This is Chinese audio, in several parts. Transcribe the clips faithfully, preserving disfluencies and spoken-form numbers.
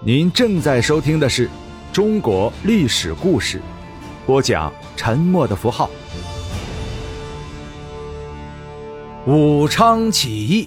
您正在收听的是中国历史故事，播讲沉默的符号。 武昌起义。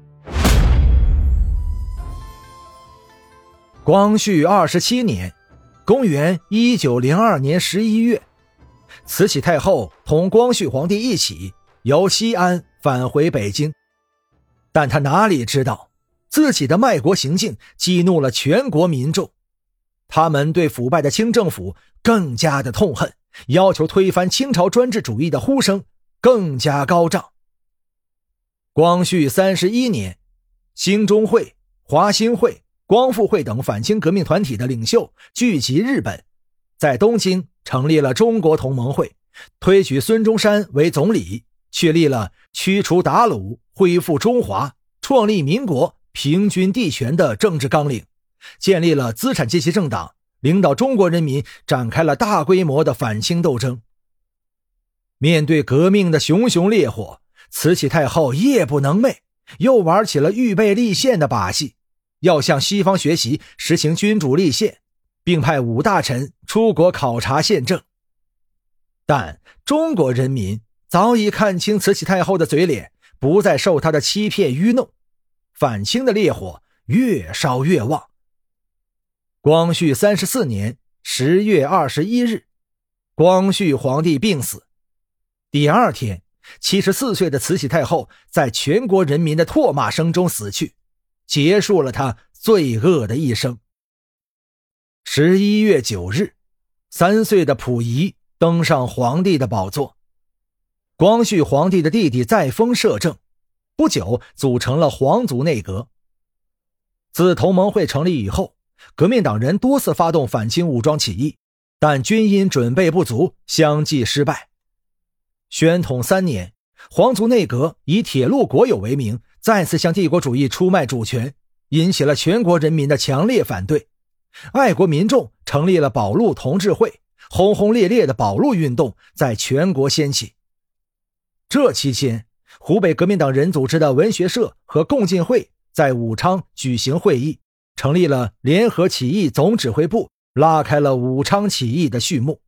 光绪二十七年，公元一九零二年十一月，慈禧太后同光绪皇帝一起由西安返回北京，但她哪里知道自己的卖国行径激怒了全国民众，他们对腐败的清政府更加的痛恨，要求推翻清朝专制主义的呼声更加高涨。光绪三十一年，兴中会、华兴会、光复会等反清革命团体的领袖聚集日本，在东京成立了中国同盟会，推举孙中山为总理，确立了驱除鞑虏、恢复中华、创立民国、平均地权的政治纲领，建立了资产阶级政党，领导中国人民展开了大规模的反清斗争。面对革命的熊熊烈火，慈禧太后夜不能寐，又玩起了预备立宪的把戏，要向西方学习实行君主立宪，并派五大臣出国考察宪政。但中国人民早已看清慈禧太后的嘴脸，不再受她的欺骗愚弄，反清的烈火越烧越旺。光绪三十四年十月二十一日，光绪皇帝病死。第二天，七十四岁的慈禧太后在全国人民的唾骂声中死去，结束了她罪恶的一生。十一月九日，三岁的溥仪登上皇帝的宝座。光绪皇帝的弟弟载沣摄政，不久组成了皇族内阁。自同盟会成立以后，革命党人多次发动反清武装起义，但均因准备不足，相继失败。宣统三年，皇族内阁以铁路国有为名，再次向帝国主义出卖主权，引起了全国人民的强烈反对。爱国民众成立了保路同志会，轰轰烈烈的保路运动在全国掀起。这期间，湖北革命党人组织的文学社和共进会在武昌举行会议，成立了联合起义总指挥部，拉开了武昌起义的序幕。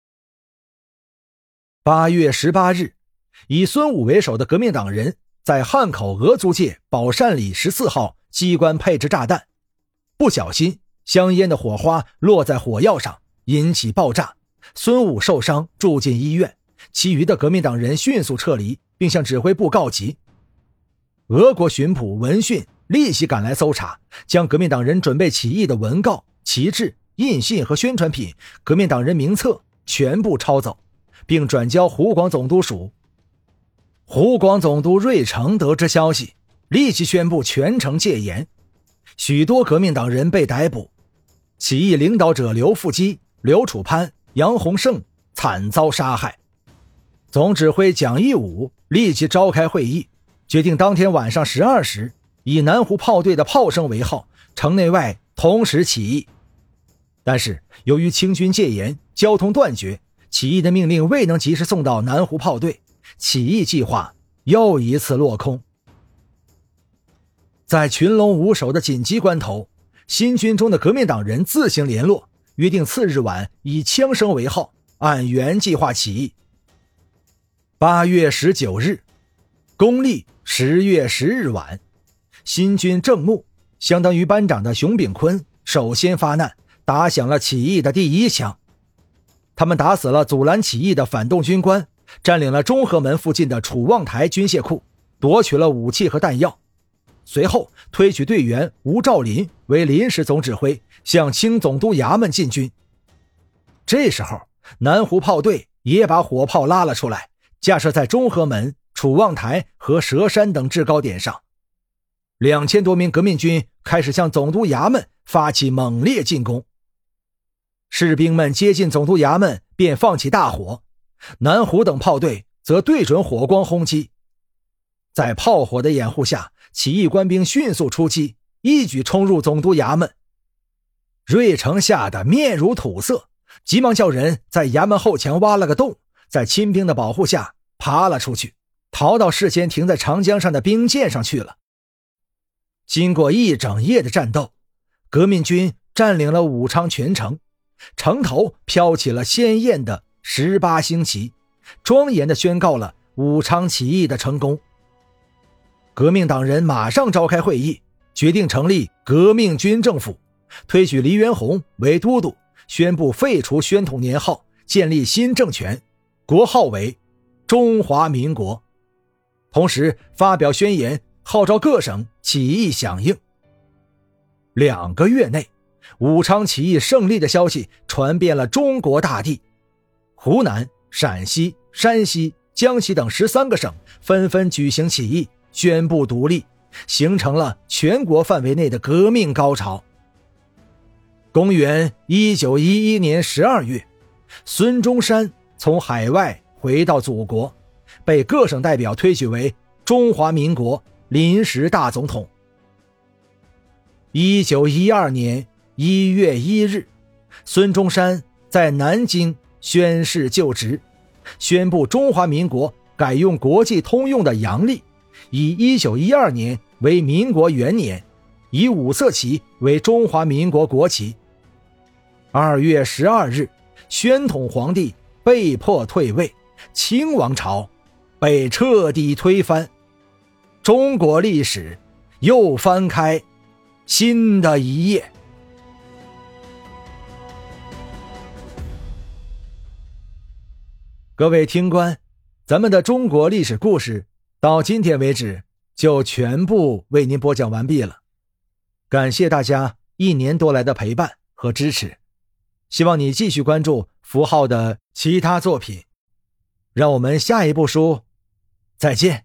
八月十八日，以孙武为首的革命党人在汉口俄租界宝善里十四号机关配置炸弹，不小心香烟的火花落在火药上，引起爆炸，孙武受伤住进医院，其余的革命党人迅速撤离，并向指挥部告急。俄国巡捕闻讯立即赶来搜查，将革命党人准备起义的文告、旗帜、印信和宣传品、革命党人名册全部抄走，并转交湖广总督署。湖广总督瑞成得知消息，立即宣布全城戒严，许多革命党人被逮捕。起义领导者刘复基、刘楚潘、杨洪胜惨遭杀害。总指挥蒋义武立即召开会议，决定当天晚上十二时，以南湖炮队的炮声为号，城内外同时起义。但是由于清军戒严，交通断绝，起义的命令未能及时送到南湖炮队，起义计划又一次落空。在群龙无首的紧急关头，新军中的革命党人自行联络，约定次日晚以枪声为号，按原计划起义。八月十九日，公历十月十日晚，新军正木相当于班长的熊秉坤首先发难，打响了起义的第一枪。他们打死了阻拦起义的反动军官，占领了中和门附近的楚望台军械库，夺取了武器和弹药。随后推举队员吴兆麟为临时总指挥，向清总督衙门进军。这时候南湖炮队也把火炮拉了出来，架设在中和门、楚望台和佘山等制高点上。两千多名革命军开始向总督衙门发起猛烈进攻。士兵们接近总督衙门便放起大火，南湖等炮队则对准火光轰击。在炮火的掩护下，起义官兵迅速出击，一举冲入总督衙门。瑞成吓得面如土色，急忙叫人在衙门后墙挖了个洞，在亲兵的保护下爬了出去，逃到事先停在长江上的兵舰上去了。经过一整夜的战斗，革命军占领了武昌全城，城头飘起了鲜艳的十八星旗，庄严地宣告了武昌起义的成功。革命党人马上召开会议，决定成立革命军政府，推举黎元洪为都督，宣布废除宣统年号，建立新政权，国号为中华民国。同时发表宣言，号召各省起义响应。两个月内，武昌起义胜利的消息传遍了中国大地，湖南、陕西、山西、江西等十三个省纷纷举行起义，宣布独立，形成了全国范围内的革命高潮。公元一九一一年十二月，孙中山从海外回到祖国，被各省代表推举为中华民国临时大总统。一九一二年一月一日，孙中山在南京宣誓就职，宣布中华民国改用国际通用的阳历，以一九一二年为民国元年，以五色旗为中华民国国旗。二月十二日，宣统皇帝被迫退位，清王朝被彻底推翻，中国历史又翻开新的一页。各位听官，咱们的中国历史故事到今天为止就全部为您播讲完毕了，感谢大家一年多来的陪伴和支持，希望你继续关注符号的其他作品，让我们下一部书再见。